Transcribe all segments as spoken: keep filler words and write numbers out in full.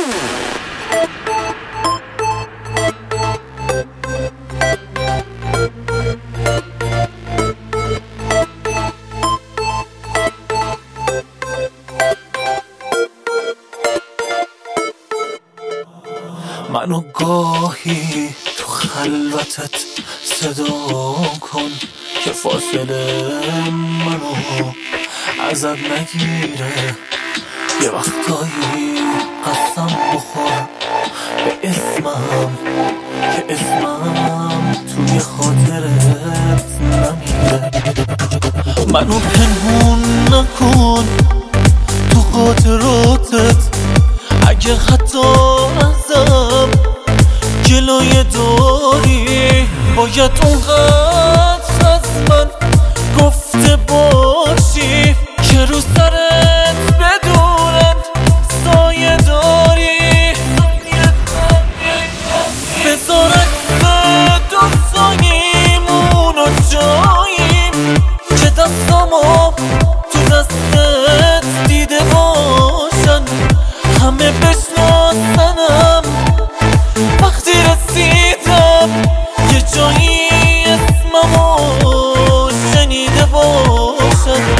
منو گاهی تو خلوتت صدا کن که فاصله منو ازت نگیره. یه وقتایی قسم بخور به اسمم که اسمم توی خاطرت نمیره. منو پنهون نکن تو خاطراتت، اگه حتی ازم جلوی داری باید اونقدر از من گفته باشی که رو سرت بدونن سایه داری. بذار عکس دوستاییمونو جاییم که دستامو تو دستت دیده باشن، همه بشناسنم وقتی رسیدم یه جایی اسممو شنیده باشن.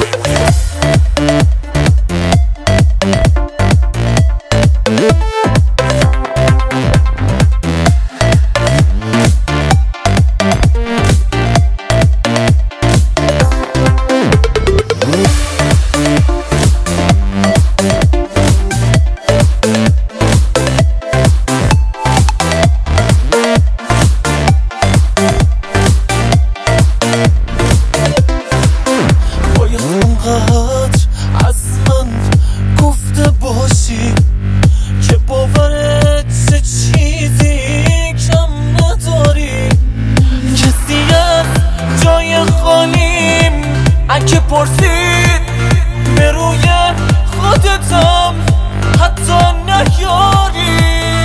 از من گفته باشی که باورت چه چیزی کم نداری. کسی از جای خالیم اگه پرسید به روی خودتم حتی نیاری.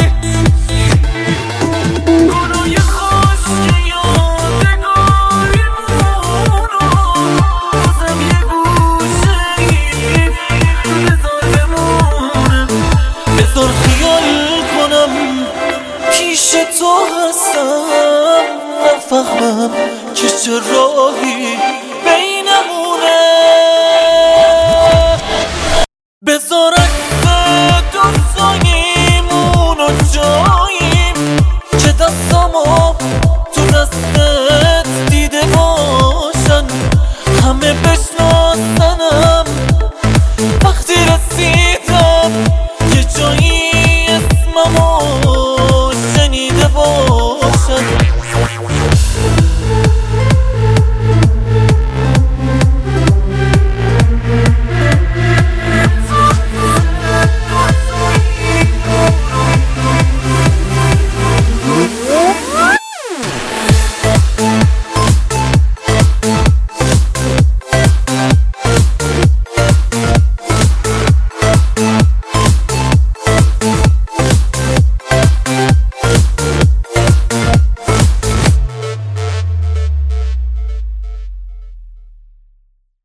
گروه خوش که یادگاریمونو بازم یه بذار خیال کنم پیش تو هستم، نفهمم که چه راهی